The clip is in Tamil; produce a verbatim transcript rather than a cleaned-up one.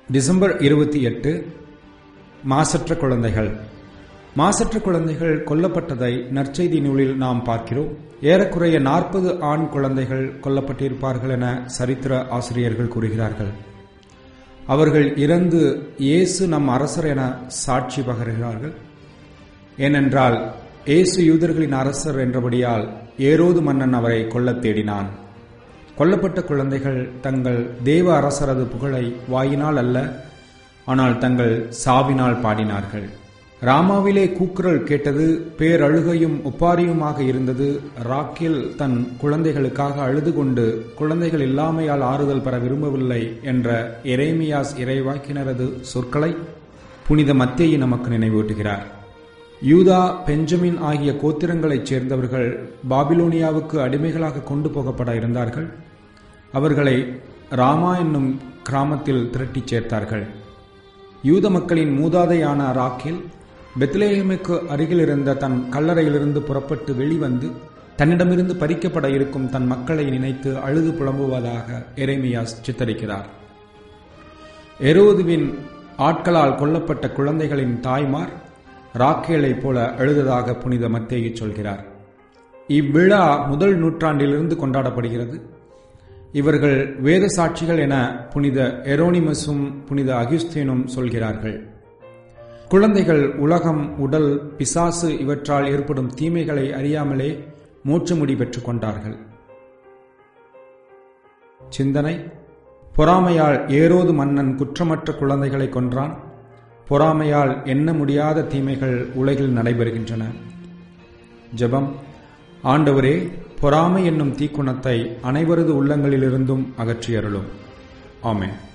டிசம்பர் இருபத்தி எட்டு. மாசற்ற குழந்தைகள். மாசற்ற குழந்தைகள் கொல்லப்பட்டதை நற்செய்தி நூலில் நாம் பார்க்கிறோம். ஏறக்குறைய நாற்பது ஆண் குழந்தைகள் கொல்லப்பட்டிருப்பார்கள் என சரித்திர ஆசிரியர்கள் கூறுகிறார்கள். அவர்கள் இறந்து இயேசு நம் அரசர் என சாட்சி பகர்கிறார்கள். ஏனென்றால் இயேசு யூதர்களின் அரசர் என்றபடியால் ஏரோது மன்னன் அவரை கொல்லத் தேடினான். கொல்லப்பட்ட குழந்தைகள் தங்கள் தேவ அரசரது புகழை வாயினால் அல்ல, ஆனால் தங்கள் சாவினால் பாடினார்கள். ராமாவிலே கூக்குரல் கேட்டது, பேரழுகையும் ஒப்பாரியுமாக இருந்தது. ராக்கேல் தன் குழந்தைகளுக்காக அழுது கொண்டு குழந்தைகள் இல்லாமையால் ஆறுதல் பெற விரும்பவில்லை என்ற எரேமியாஸ் இறைவாக்கினரது சொற்களை புனித மத்தேயு நமக்கு நினைவூட்டுகிறார். யூதா, பெஞ்சமின் ஆகிய கோத்திரங்களைச் சேர்ந்தவர்கள் பாபிலோனியாவுக்கு அடிமைகளாக கொண்டு போகப்பட இருந்தார்கள். அவர்களை ராமா என்னும் கிராமத்தில் திரட்டிச் சேர்த்தார்கள். யூத மக்களின் மூதாதையான ராக்கேல் பெத்லேஹேமுக்கு அருகில் இருந்த தன் கல்லறையிலிருந்து புறப்பட்டு வெளிவந்து தன்னிடமிருந்து பறிக்கப்பட இருக்கும் தன் மக்களை நினைத்து அழுது புலம்புவதாக எரேமியாஸ் சித்தரிக்கிறார். ஏரோதுவின் ஆட்களால் கொல்லப்பட்ட குழந்தைகளின் தாய்மார் ராக்கேலை போல அழுததாக புனித மத்தேயு சொல்கிறார். இவ்விழா முதல் நூற்றாண்டிலிருந்து கொண்டாடப்படுகிறது. இவர்கள் வேத சாட்சிகள் என புனித எரோனிமஸும் புனித அகிஸ்தீனும் சொல்கிறார்கள். குழந்தைகள் உலகம், உடல், பிசாசு இவற்றால் ஏற்படும் தீமைகளை அறியாமலே மோட்சமுடி பெற்றுக் கொண்டார்கள். சிந்தனை: பொறாமையால் ஏரோது மன்னன் குற்றமற்ற குழந்தைகளை கொன்றான். பொறாமையால் எண்ண முடியாத தீமைகள் உலகில் நடைபெறுகின்றன. ஜெபம்: ஆண்டவரே, பொறாமை என்னும் தீக்குணத்தை அனைவரது உள்ளங்களிலிருந்தும் அகற்றியருளும். ஆமென்.